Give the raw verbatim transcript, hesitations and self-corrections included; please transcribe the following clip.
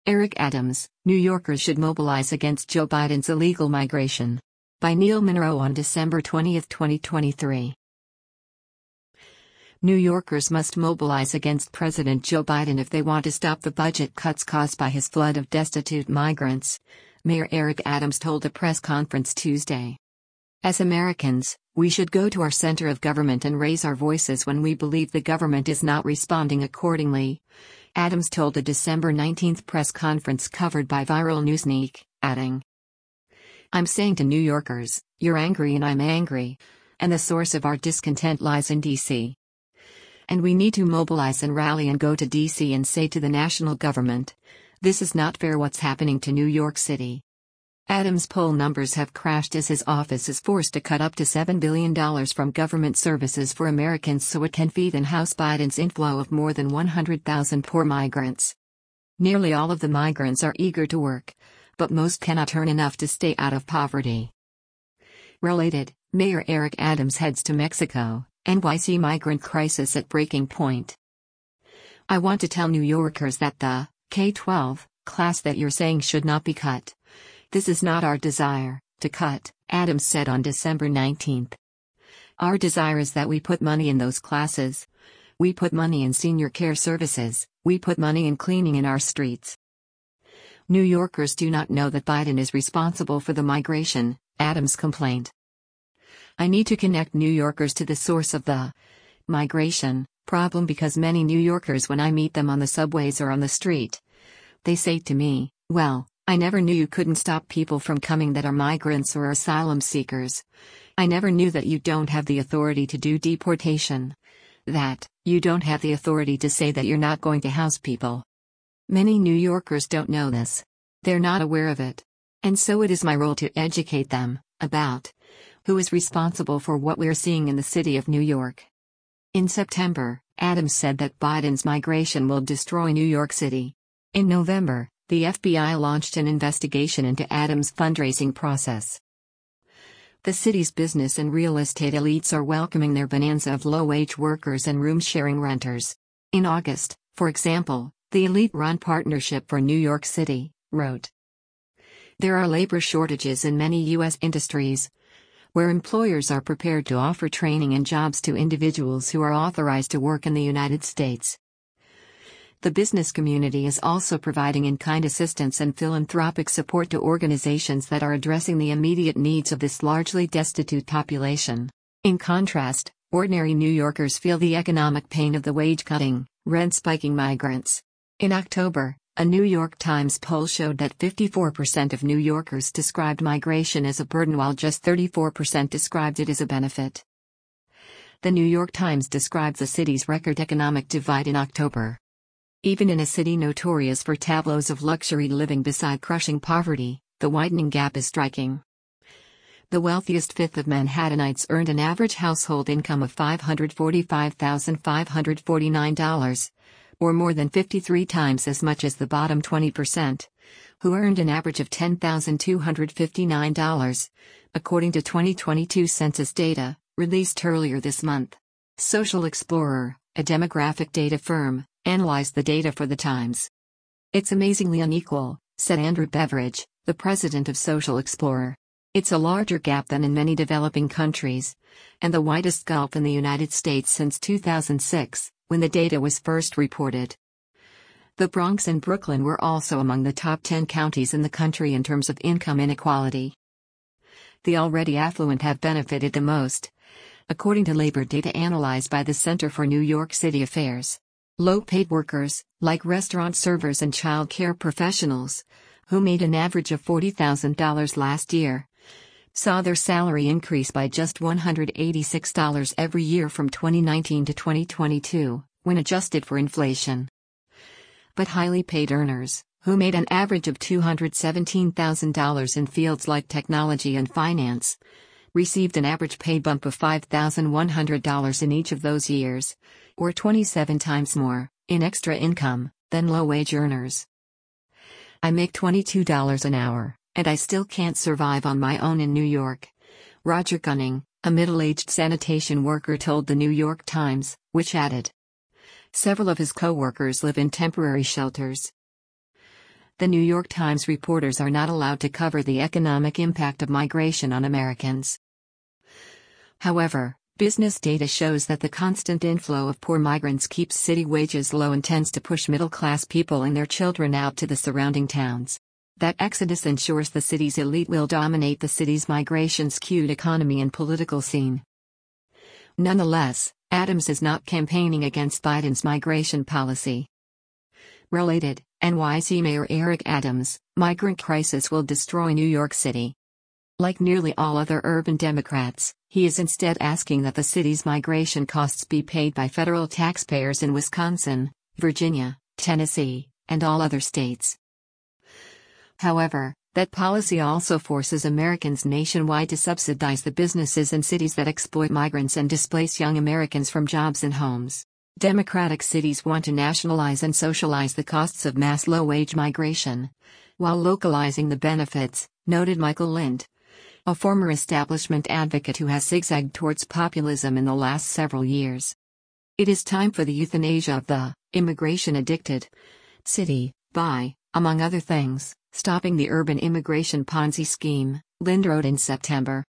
Eric Adams, New Yorkers should mobilize against Joe Biden's illegal migration. By Neil Monroe on December twentieth, twenty twenty-three. New Yorkers must mobilize against President Joe Biden if they want to stop the budget cuts caused by his flood of destitute migrants, Mayor Eric Adams told a press conference Tuesday. As Americans, we should go to our center of government and raise our voices when we believe the government is not responding accordingly, Adams told a December nineteenth press conference covered by Viral Newsneek, adding, "I'm saying to New Yorkers, you're angry and I'm angry, and the source of our discontent lies in D C And we need to mobilize and rally and go to D C and say to the national government, this is not fair what's happening to New York City." Adams' poll numbers have crashed as his office is forced to cut up to seven billion dollars from government services for Americans so it can feed and house Biden's inflow of more than one hundred thousand poor migrants. Nearly all of the migrants are eager to work, but most cannot earn enough to stay out of poverty. Related, Mayor Eric Adams heads to Mexico, N Y C migrant crisis at breaking point. "I want to tell New Yorkers that the K twelve class that you're saying should not be cut. This is not our desire to cut," Adams said on December nineteenth. "Our desire is that we put money in those classes. We put money in senior care services, we put money in cleaning in our streets." New Yorkers do not know that Biden is responsible for the migration, Adams complained. "I need to connect New Yorkers to the source of the migration problem because many New Yorkers, when I meet them on the subways or on the street, they say to me, well, I never knew you couldn't stop people from coming that are migrants or asylum seekers. I never knew that you don't have the authority to do deportation. That you don't have the authority to say that you're not going to house people." Many New Yorkers don't know this. They're not aware of it. And so it is my role to educate them about who is responsible for what we're seeing in the city of New York. In September, Adams said that Biden's migration will destroy New York City. In November, the F B I launched an investigation into Adams' fundraising process. The city's business and real estate elites are welcoming their bonanza of low-wage workers and room-sharing renters. In August, for example, the elite-run Partnership for New York City wrote, "There are labor shortages in many U S industries, where employers are prepared to offer training and jobs to individuals who are authorized to work in the United States. The business community is also providing in-kind assistance and philanthropic support to organizations that are addressing the immediate needs of this largely destitute population. In contrast, ordinary New Yorkers feel the economic pain of the wage-cutting, rent-spiking migrants." In October, a New York Times poll showed that fifty-four percent of New Yorkers described migration as a burden while just thirty-four percent described it as a benefit. The New York Times described the city's record economic divide in October. Even in a city notorious for tableaus of luxury living beside crushing poverty, the widening gap is striking. The wealthiest fifth of Manhattanites earned an average household income of five hundred forty-five thousand five hundred forty-nine dollars, or more than fifty-three times as much as the bottom twenty percent, who earned an average of ten thousand two hundred fifty-nine dollars, according to twenty twenty-two census data, released earlier this month. Social Explorer, a demographic data firm, analyzed the data for the Times. "It's amazingly unequal," said Andrew Beveridge, the president of Social Explorer. "It's a larger gap than in many developing countries, and the widest gulf in the United States since two thousand six, when the data was first reported." The Bronx and Brooklyn were also among the top ten counties in the country in terms of income inequality. The already affluent have benefited the most, according to labor data analyzed by the Center for New York City Affairs. Low-paid workers, like restaurant servers and child care professionals, who made an average of forty thousand dollars last year, saw their salary increase by just one hundred eighty-six dollars every year from twenty nineteen to twenty twenty-two, when adjusted for inflation. But highly paid earners, who made an average of two hundred seventeen thousand dollars in fields like technology and finance, received an average pay bump of five thousand one hundred dollars in each of those years, or twenty-seven times more, in extra income, than low-wage earners. "I make twenty-two dollars an hour, and I still can't survive on my own in New York," Roger Gunning, a middle-aged sanitation worker told the New York Times, which added, "Several of his co-workers live in temporary shelters." The New York Times reporters are not allowed to cover the economic impact of migration on Americans. However, business data shows that the constant inflow of poor migrants keeps city wages low and tends to push middle-class people and their children out to the surrounding towns. That exodus ensures the city's elite will dominate the city's migration-skewed economy and political scene. Nonetheless, Adams is not campaigning against Biden's migration policy. Related, N Y C Mayor Eric Adams, migrant crisis will destroy New York City. Like nearly all other urban Democrats, he is instead asking that the city's migration costs be paid by federal taxpayers in Wisconsin, Virginia, Tennessee, and all other states. However, that policy also forces Americans nationwide to subsidize the businesses and cities that exploit migrants and displace young Americans from jobs and homes. Democratic cities want to nationalize and socialize the costs of mass low-wage migration, while localizing the benefits, noted Michael Lind, a former establishment advocate who has zigzagged towards populism in the last several years. It is time for the euthanasia of the immigration-addicted city by, among other things, stopping the urban immigration Ponzi scheme, Lind wrote in September.